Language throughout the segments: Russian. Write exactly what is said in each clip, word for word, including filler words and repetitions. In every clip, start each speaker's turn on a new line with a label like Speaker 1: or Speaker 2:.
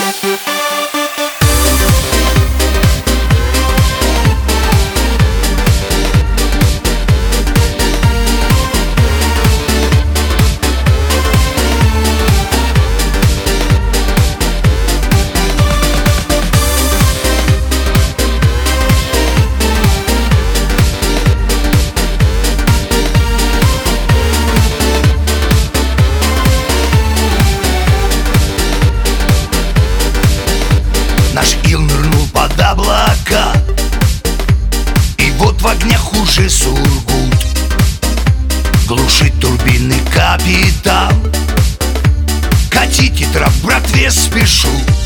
Speaker 1: Наш ил нырнул под облака, и вот в огнях уже Сургут. Глушит турбины капитан, катите трап, братве, спешу.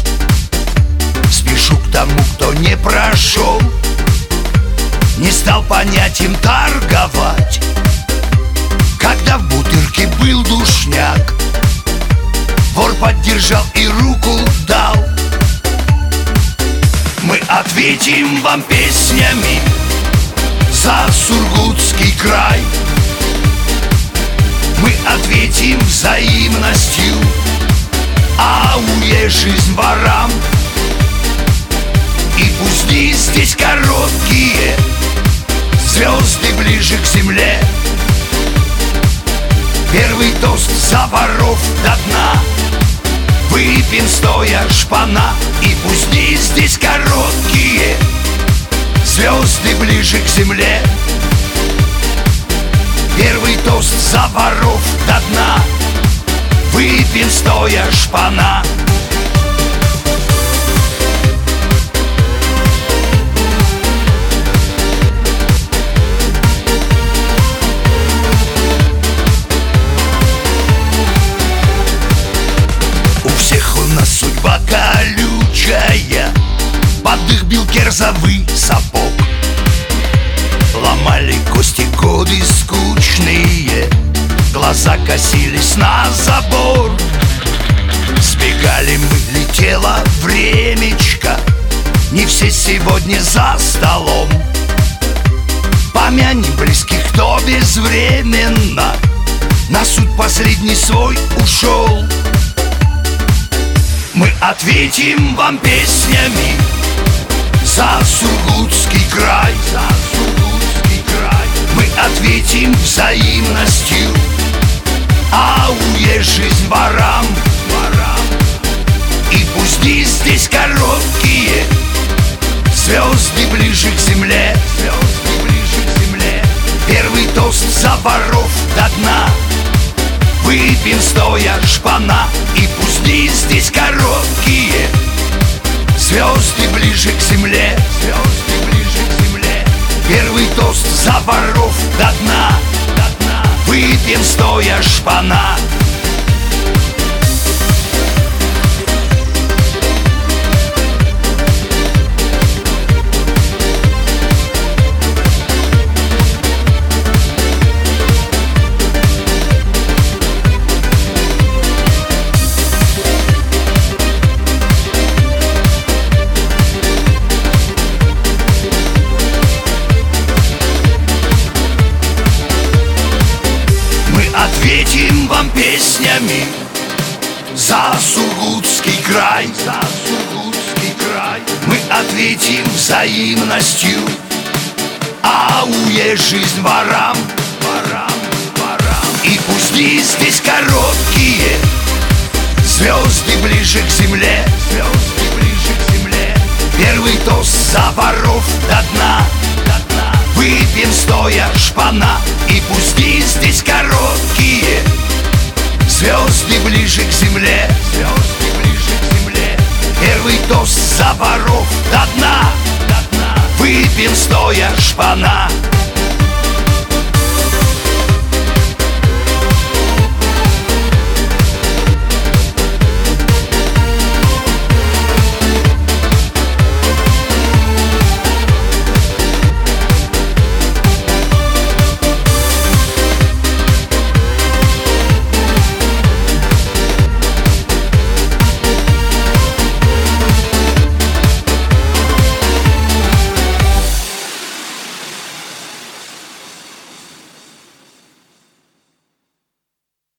Speaker 1: Спешу к тому, кто не прошел, не стал понятием торговать. Когда в бутырке был душняк, вор поддержал и руку дал. Мы ответим вам песнями за Сургутский край. Мы ответим взаимностью, ауе, жизнь ворам. И пусть дни здесь короткие, звезды ближе к земле. Первый тост за воров до дна, выпьем стоя шпана. И пусть дни здесь короткие, звезды ближе к земле. Первый тост за воров до дна, выпьем стоя шпана. Судьба колючая, под их бил керзовый сапог. Ломали кости годы скучные, глаза косились на забор. Сбегали мы, летело времечко, не все сегодня за столом. Помянем близких, кто безвременно на суд последний свой ушел. Мы ответим вам песнями за Сургутский край, за Сургутский край. Мы ответим взаимностью, ауе, жизнь ворам, ворам. И пусть дни здесь короткие, звезды ближе к земле, звезды ближе к земле. Первый тост за воров до дна, выпьем стоя шпана. И пусть дни здесь короткие, звезды ближе к земле, звезды ближе к земле. Первый тост за воров до дна, до дна. Выпьем стоя шпана. Ответим вам песнями за Сургутский край, за Сургутский край. Мы ответим взаимностью, ауе, жизнь ворам, ворам, ворам. И пусть дни здесь короткие, звезды ближе к земле, звезды ближе к земле. Первый тост за воров до дна, до дна. Выпьем стоя шпана. И пусть дни здесь короткие, звезды ближе к земле, звезды ближе к земле. Первый тост за воров до дна, до дна. Выпьем стоя шпана.